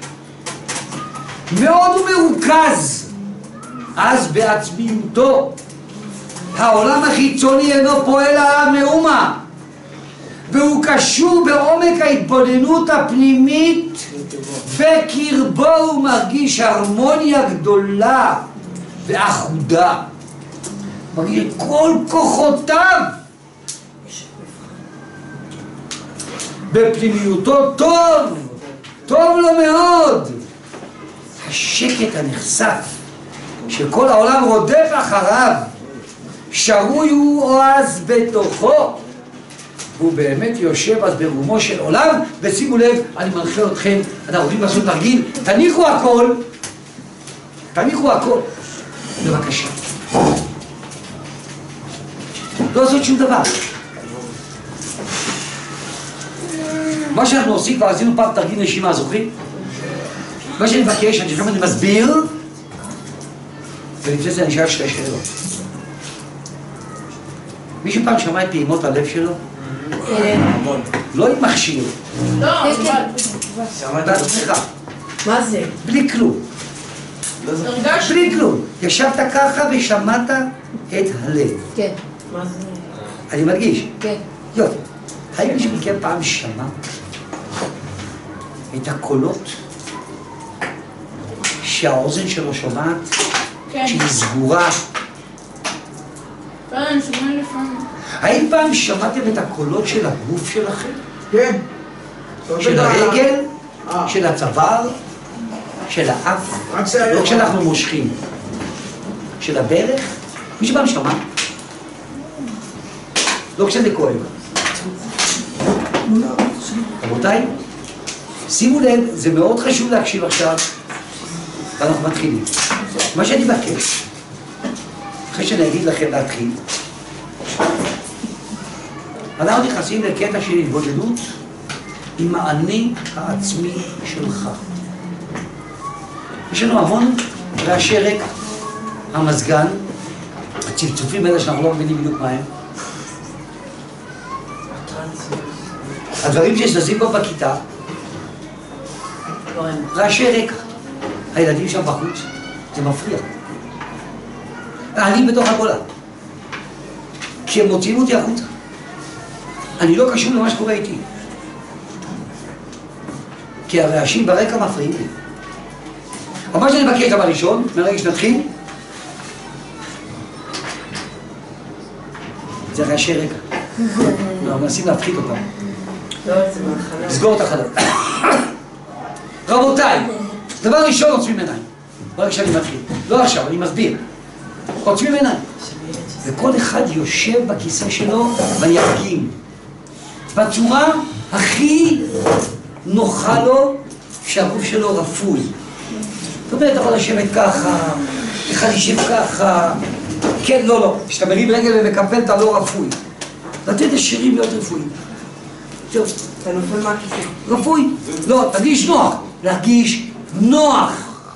מאוד הוא מרוכז, אז בעצמיותו. העולם החיצוני אינו פועל עליו מאומה, והוא קשור בעומק ההתבוננות הפנימית, בקרבו הוא מרגיש הרמוניה גדולה ואחודה. מרגיש את כל כוחותיו. בפנימיותו טוב, טוב לו מאוד. השקט הנחשף שכל העולם רודף אחריו, שרוי הוא עוז בתוכו. הוא באמת יושב אז ברומו של עולם, ושימו לב, אני מנחה אתכם, אנחנו רוצים לעשות תרגיל, תניחו הכל, תניחו הכל, בבקשה. לא לעשות שום דבר. מה שאנחנו עושים, כבר עשינו פעם תרגיל נשימה, זוכרים? מה שאני מבקש, אני חושב אני מסביר, ולפני זה אני אשאל שתי שאלות. מישהו פעם שמע את פעימות הלב שלו? המון. לא עם מכשיר, לא, אבל... בעצמך, מה זה? בלי כלום, הרגשתי... בלי כלום. ישבת ככה ושמעת את הלב. כן. מה זה? אני מדגיש. כן. יופי. האם מישהו מכם פעם שמע את הקולות שהאוזן שלו שומעת, כן. שהיא סגורה? לא, אני שומע לפעמים. האם פעם שמעתם את הקולות של הגוף שלכם? כן. של הרגל? אה. של הצוואר? של האף? רק שהיום. לא כשאנחנו מושכים. של הברך? מישהו פעם שמע? לא כשזה כואב. רבותיי, שימו לב, זה מאוד חשוב להקשיב עכשיו, ואנחנו מתחילים. מה שאני מבקש, אחרי שאני אגיד לכם להתחיל, אנחנו נכנסים לקטע של התבודדות עם האני העצמי שלך. יש לנו המון רעשי רקע. המזגן, הצפצופים האלה שאנחנו לא מבינים בדיוק מה הם. הדברים שזזים פה בכיתה, רעשי רקע. הילדים שם בחוץ, זה מפריע. אני בתוך הגולה. כי הם מוציאים אותי החוצה. אני לא קשור למה שקורה איתי. כי הרעשים ברקע מפריעים לי. אבל מה שאני מבקש דבר ראשון, מרגע שנתחיל, זה רעשי רקע. אנחנו מנסים להפחית אותם. לסגור את החלל. רבותיי, דבר ראשון עוצמים עיניים. ברגע שאני מתחיל. לא עכשיו, אני מסביר. עוצמים עיניים. וכל אחד יושב בכיסא שלו וירגיל. בצורה הכי נוחה לו שהגוף שלו רפוי. זאת אומרת, אתה יכול לשבת ככה, אחד יישב ככה. כן, לא, לא. כשאתה מרים רגל ומקפל, אתה לא רפוי. לתת לשירים להיות רפואים. זהו. אתה נופל מהכיסא. רפוי. לא, תרגיש נוח. להרגיש נוח.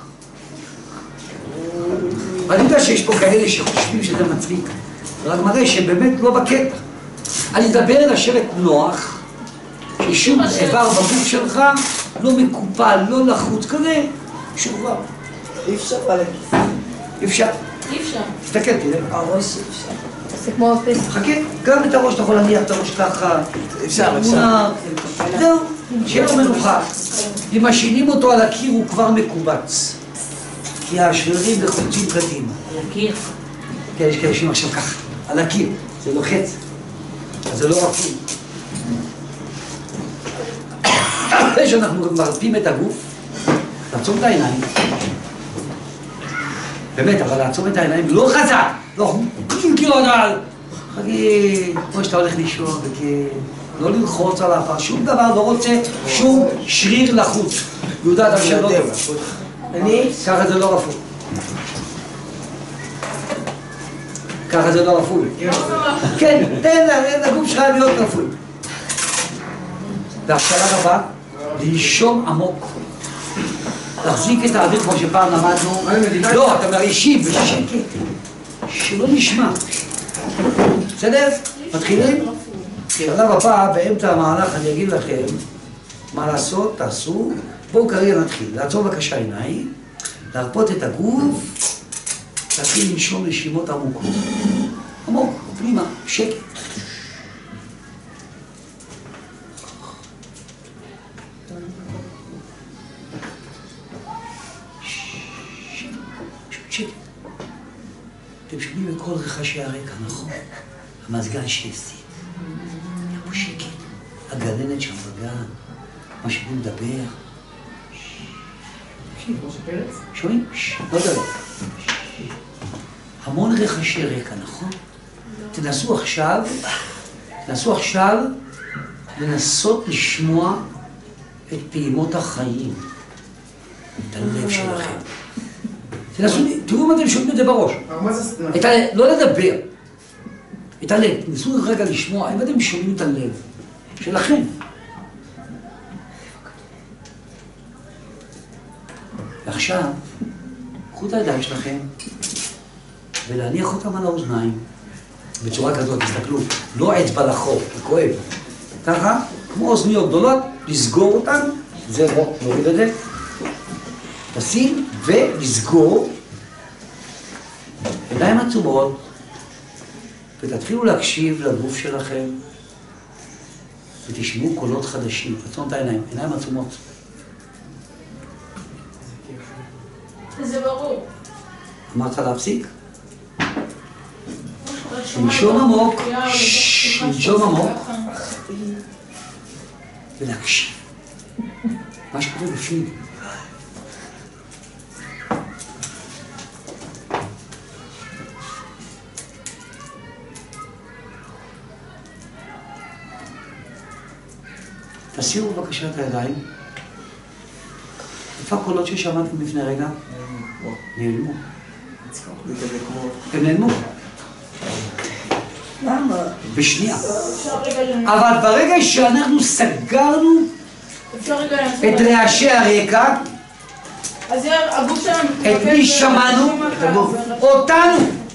אני יודע שיש פה כאלה שחושבים שזה מצחיק. רק מראה שבאמת לא בקטע. אני מדבר על לשבת נוח, ששום איבר בגוף שלך לא מקופל, לא לחוץ, כזה שורבר. אי אפשר על הכיסא. אי אפשר. אי אפשר. תסתכל, תראה. הראש אי אפשר. זה כמו בפסח. חכה, גם את הראש אתה יכול להניח את הראש ככה. אפשר, אפשר. מונח. זהו, שיהיה לו מנוחה. אם משאילים אותו על הקיר הוא כבר מקובץ. כי השרירים לחוצים קדימה. על הקיר. כן, יש כאלה שהם עכשיו ככה, על הקיר, זה לוחץ. אז זה לא רפוי. אחרי שאנחנו מרפים את הגוף, לעצום את העיניים. באמת, אבל לעצום את העיניים לא חזק, לא כאילו דל. חגי, כמו שאתה הולך לישון, לא ללחוץ על האפה, שום דבר לא רוצה, שום שריר לחוץ. יהודה, אתה משל לא טוב. אני? ככה זה לא רפוי. ככה זה לא רפוי. כן, תן לגוף שלך להיות רפוי. והשלב הבא, לנשום עמוק. להחזיק את האוויר כמו שפעם למדנו. לא, אתה מרעישים בשקט. שלא נשמע. בסדר? מתחילים? שלב הבא, באמצע המהלך אני אגיד לכם מה לעשות, תעשו. בואו כרגע נתחיל. לעצור בבקשה עיניים, להרפות את הגוף, להתחיל לנשום נשימות עמוקות. עמוק, פנימה, שקט. שקט. אתם שומעים את כל רחשי הרקע, נכון? המזגן שהפסיד. היה פה שקט. הגננת שם בגן. מה שאני מדבר. שומעים? לא דבר. המון רחשי רקע, נכון? תנסו עכשיו, תנסו עכשיו לנסות לשמוע את פעימות החיים, את הלב שלכם. תנסו, תראו אם אתם שומעים את זה בראש. את הלב, לא לדבר. את הלב, תנסו רגע לשמוע, אם אתם שומעים את הלב שלכם. ועכשיו, קחו את הידיים שלכם ולהניח אותם על האוזניים בצורה כזאת, תסתכלו, לא אצבע לחור, זה כואב. ככה, כמו אוזניות גדולות, לסגור אותם, זה לא, נוריד את זה, תשים ולסגור, ידיים עצומות, ותתחילו להקשיב לגוף שלכם ותשמעו קולות חדשים, עצום את העיניים, עיניים עצומות. זה ברור. אמרת להפסיק? לנשום עמוק, לנשום עמוק ולהקשיב מה שקורה בפנים. תסירו בבקשה את הידיים. איפה הקולות ששמעתם לפני רגע? נעלמו. הם נעלמו. למה? בשנייה. אבל ברגע שאנחנו סגרנו את רעשי הרקע, אז הגוף שלהם... את מי שמענו? אותנו.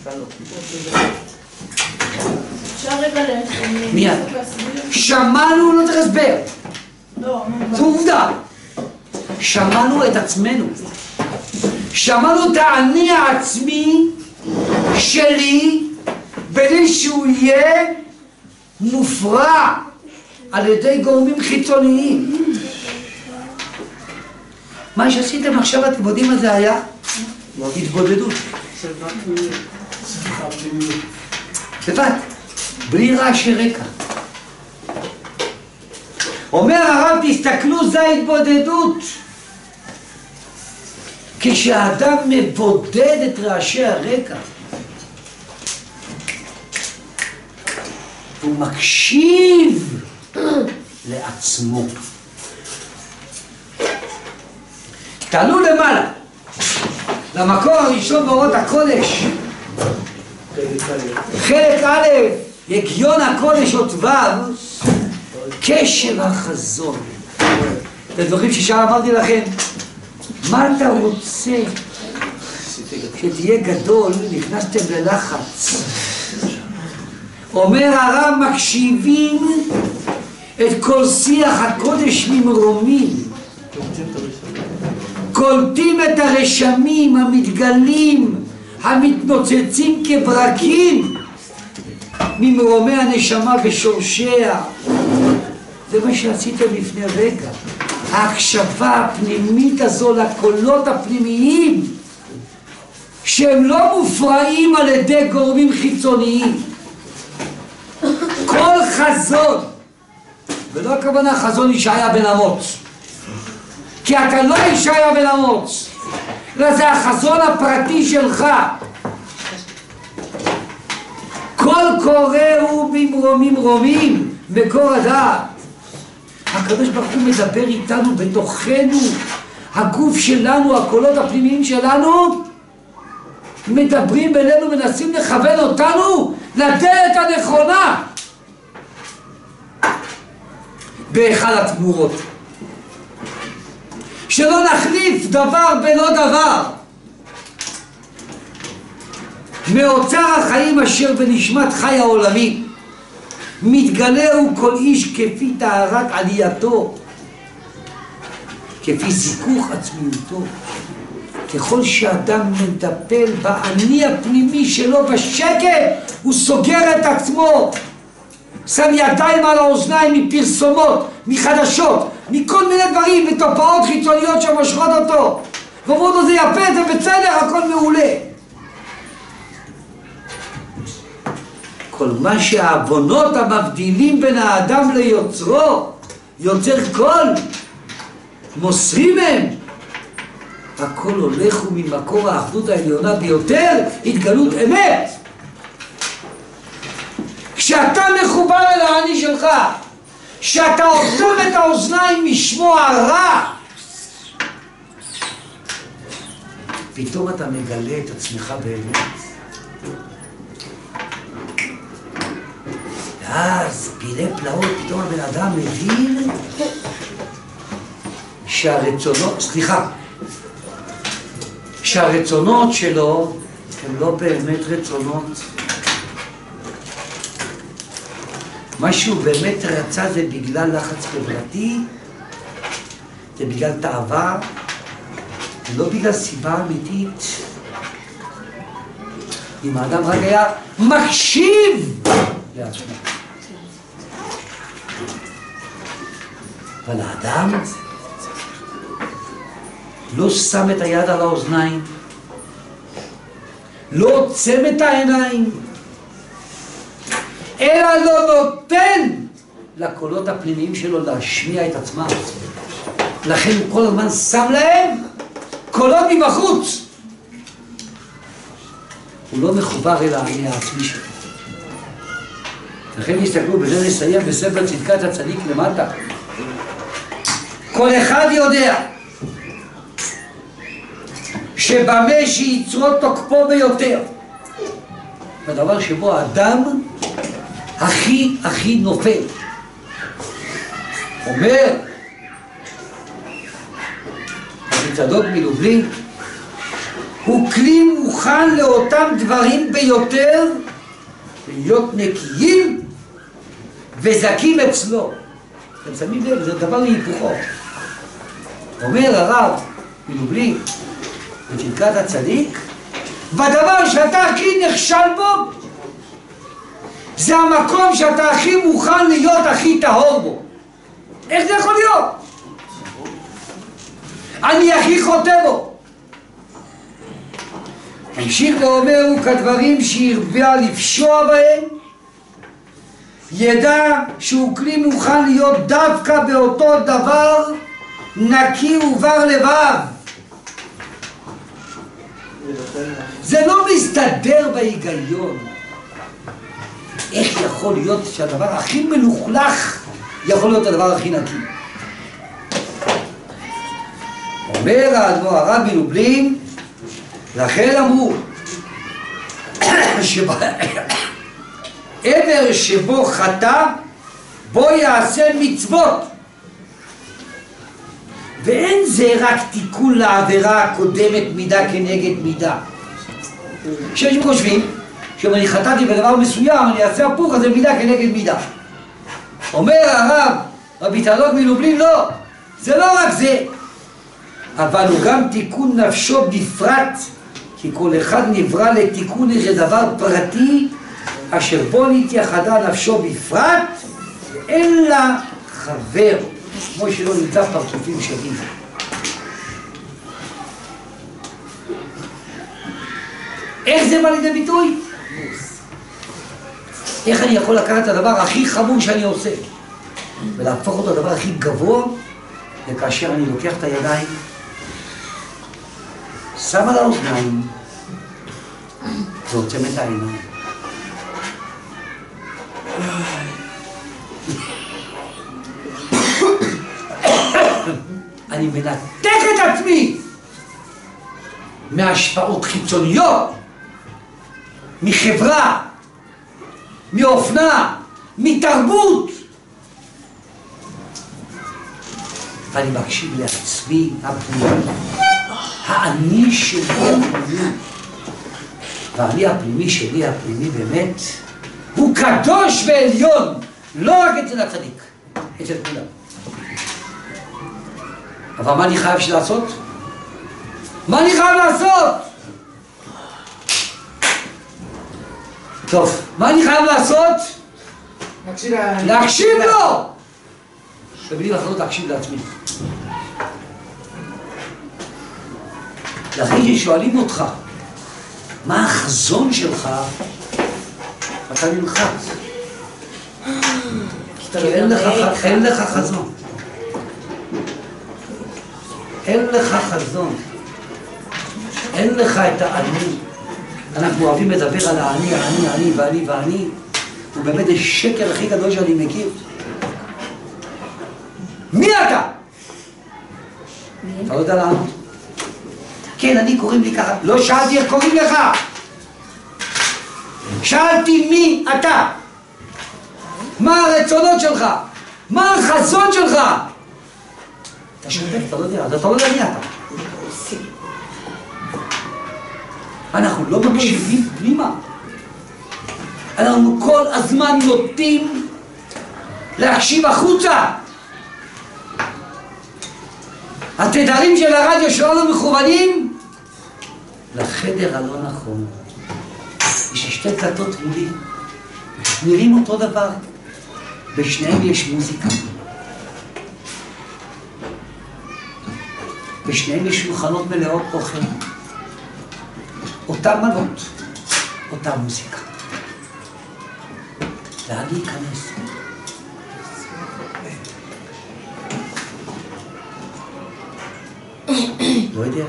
אפשר רגע ל... מיד. שמענו, לא צריך הסבר. לא, זו עובדה. שמענו את עצמנו. שמענו את האני העצמי שלי בלי שהוא יהיה מופרע על ידי גורמים חיצוניים. מה שעשיתם עכשיו, אתם יודעים מה זה היה? התבודדות. לבד, בלי רעשי רקע. אומר הרב, תסתכלו, זה ההתבודדות. כשהאדם מבודד את רעשי הרקע, הוא מקשיב לעצמו. תעלו למעלה, למקור הראשון באורות הקודש, חלק א', יגיון הקודש אות ו', קשר החזון. אתם זוכרים ששם אמרתי לכם, מה אתה רוצה שתהיה גדול? נכנסתם ללחץ. אומר הרב, מקשיבים את כל שיח הקודש ממרומים, קולטים את הרשמים המתגלים, המתנוצצים כברקים ממרומי הנשמה ושורשיה. זה מה שעשיתם לפני רגע. ההקשבה הפנימית הזו לקולות הפנימיים שהם לא מופרעים על ידי גורמים חיצוניים. כל חזון, ולא הכוונה חזון ישעיה בן אמוץ, כי אתה לא ישעיה בן אמוץ, אלא זה החזון הפרטי שלך. כל קורא הוא במרומים רומים, מקור הדעת. הקדוש ברוך הוא מדבר איתנו בתוכנו, הגוף שלנו, הקולות הפנימיים שלנו מדברים בינינו, מנסים לכוון אותנו לדרך הנכונה בהיכל התמורות. שלא נחליף דבר בלא דבר. מאוצר החיים אשר בנשמת חי העולמי מתגלה הוא כל איש כפי טהרת עלייתו, כפי זיכוך עצמיותו. ככל שאדם מטפל באני הפנימי שלו בשקט, הוא סוגר את עצמו, שם ידיים על האוזניים מפרסומות, מחדשות, מכל מיני דברים ותופעות חיצוניות שמושכות אותו, ואומרות לו זה יפה, זה בסדר, הכל מעולה. כל מה שהעוונות המבדילים בין האדם ליוצרו יוצר כל מוסרים הם, הכל הולך ממקור האחדות העליונה ביותר, התגלות אמת. כשאתה מחובר אל האני שלך, כשאתה אוטם את האוזניים משמוע רע, פתאום אתה מגלה את עצמך באמת. ואז פילי פלאות, פתאום הבן אדם מבין שהרצונות, סליחה, שהרצונות שלו הם לא באמת רצונות. מה שהוא באמת רצה זה בגלל לחץ חברתי, זה בגלל תאווה, זה לא בגלל סיבה אמיתית. אם האדם רק היה מקשיב לעצמו. אבל האדם לא שם את היד על האוזניים, לא עוצם את העיניים, אלא לא נותן לקולות הפנימיים שלו להשמיע את עצמם. לכן הוא כל הזמן שם להם קולות מבחוץ. הוא לא מחובר אל האני העצמי שלו. לכן תסתכלו, בזה נסיים בספר צדקת הצדיק למטה. כל אחד יודע שבמה שיצרו תוקפו ביותר, בדבר שבו האדם הכי הכי נופל. אומר צדוק מלובלין הוא כלי מוכן לאותם דברים ביותר, להיות נקיים וזקים אצלו. אתם שמים לב, זה דבר להיפוכו. אומר הרב מלובלין בצדקת הצדיק, בדבר שאתה הכי נכשל בו, זה המקום שאתה הכי מוכן להיות הכי טהור בו. איך זה יכול להיות? אני הכי חוטא בו. ממשיך ואומר, הוא כדברים שהרבה לפשוע בהם, ידע שהוא כלי מוכן להיות דווקא באותו דבר נקי ובר לבב. זה לא מסתדר בהיגיון. איך יכול להיות שהדבר הכי מלוכלך יכול להיות הדבר הכי נקי? אומר האדמו"ר הרב מלובלין, לכן אמרו עבר שבו חטא בו יעשה מצוות, ואין זה רק תיקון לעבירה הקודמת מידה כנגד מידה. כשאנשים חושבים שאם אני חטאתי בדבר מסוים אני אעשה הפוך, אז זה מידה כנגד מידה. אומר הרב רבי צדוק מלובלין, לא, זה לא רק זה, אבל הוא גם תיקון נפשו בפרט, כי כל אחד נברא לתיקון איזה דבר פרטי אשר בו נתייחדה נפשו בפרט, אין לה חבר, כמו שלא נמצא פרצופים שווים. איך זה בא לידי ביטוי? איך אני יכול לקחת את הדבר הכי חמור שאני עושה ולהפוך אותו לדבר הכי גבוה, וכאשר אני לוקח את הידיים, שם על האוזניים ועוצם את העיניים. אני מנתק את עצמי מהשפעות חיצוניות, מחברה, מאופנה, מתרבות, ואני מקשיב לעצמי הפנימי, האני שלי הפנימי. והאני הפנימי שלי הפנימי באמת הוא קדוש ועליון, לא רק אצל הצדיק, אצל כולם. אבל מה אני חייב לעשות? מה אני חייב לעשות? טוב, מה אני חייב לעשות? להקשיב לו! במילים אחרות להקשיב לעצמי. לכן ששואלים אותך מה החזון שלך, אתה נלחץ. אין לך, אין לך חזון. אין לך חזון. אין לך את האני. אנחנו אוהבים לדבר על האני, האני, האני ואני ואני. הוא באמת השקר הכי גדול שאני מכיר. מי אתה? אתה לא יודע לענות. כן, אני קוראים לי ככה. לא שאלתי איך קוראים לך. שאלתי מי אתה. מה הרצונות שלך? מה החזון שלך? אתה שותק, אתה לא יודע, אתה לא יודע מי אתה. אנחנו לא מקשיבים פנימה. אנחנו כל הזמן נוטים להקשיב החוצה. התדרים של הרדיו שלנו מכוונים לחדר הלא נכון. יש שתי דלתות מולי, נראים אותו דבר, בשניהם יש מוזיקה, בשניהם יש שולחנות מלאות אוכל, אותה מנות, אותה מוזיקה. לאן להיכנס? לא יודע.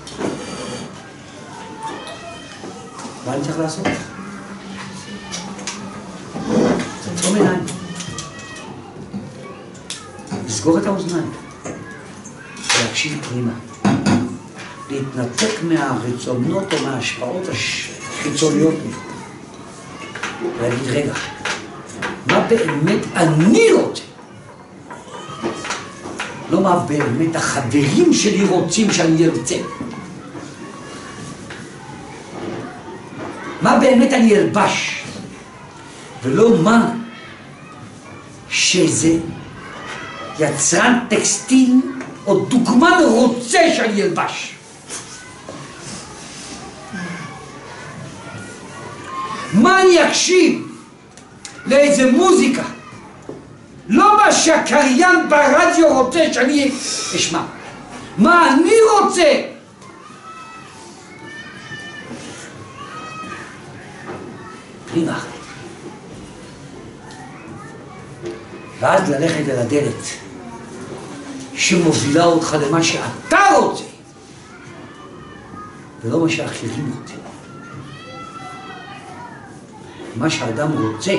מה אני צריך לעשות? לעצום עיניים. לסגור את האוזניים. להקשיב פנימה. להתנתק מהרצונות או מההשפעות החיצוניות. ולהגיד, רגע, מה באמת אני רוצה? לא מה באמת החברים שלי רוצים שאני ארצה. מה באמת אני אלבש, ולא מה שזה יצרן טקסטיל או דוגמן רוצה שאני אלבש. מה אני אקשיב לאיזה מוזיקה, לא מה שהקריין ברדיו רוצה שאני אשמע, מה אני רוצה. פנימה. ואז ללכת אל הדלת שמובילה אותך למה שאתה רוצה ולא מה שאחרים רוצים. מה שאדם רוצה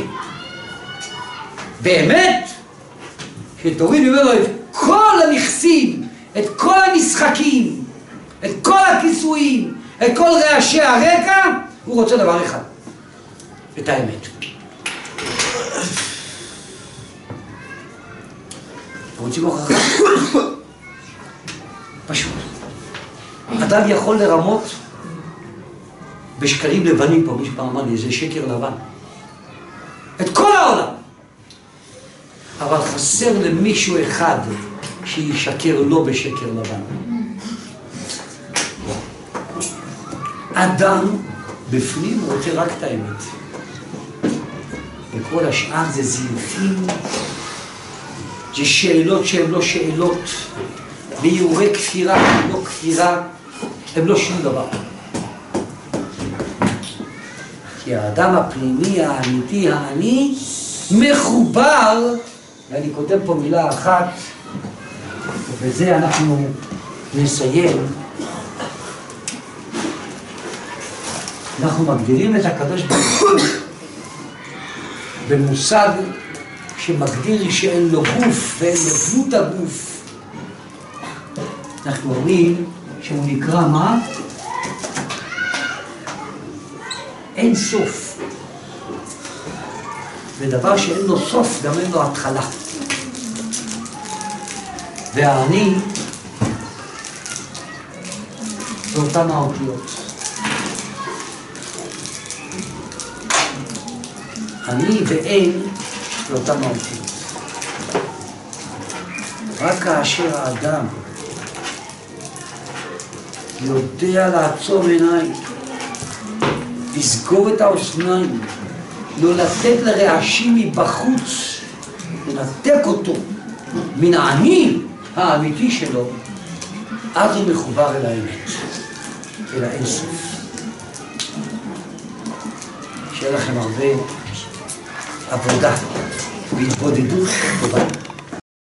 באמת, שתוריד ממנו את כל המכסים, את כל המשחקים, את כל הכיסויים, את כל רעשי הרקע, הוא רוצה דבר אחד, את האמת. רוצים הוכחה? פשוט. אדם יכול לרמות בשקרים לבנים פה, מישהו פעם אמר לי, זה שקר לבן. את כל העולם. אבל חסר למישהו אחד שישקר לו בשקר לבן. אדם בפנים רוצה רק את האמת. וכל השאר זה זיופים, זה שאלות שהן לא שאלות, ביורי כפירה הם לא כפירה, הם לא שום דבר. כי האדם הפנימי, האמיתי, האני, מחובר, ואני כותב פה מילה אחת, ובזה אנחנו נסיים. אנחנו מגדירים את הקדוש ברוך הוא במושג שמגדיר שאין לו גוף ואין לו דמות הגוף. אנחנו אומרים שהוא נקרא מה? אין סוף. ודבר שאין לו סוף גם אין לו התחלה. והאני זה אותם האותיות. אני ואין זה אותם האותיות. רק כאשר האדם יודע לעצום עיניים, לסגור את האוזניים, לא לתת לרעשים מבחוץ, לנתק אותו מן האני האמיתי שלו, אז הוא מחובר אל האמת, אל האינסוף. שיהיה לכם הרבה עבודה והתבודדות טובה.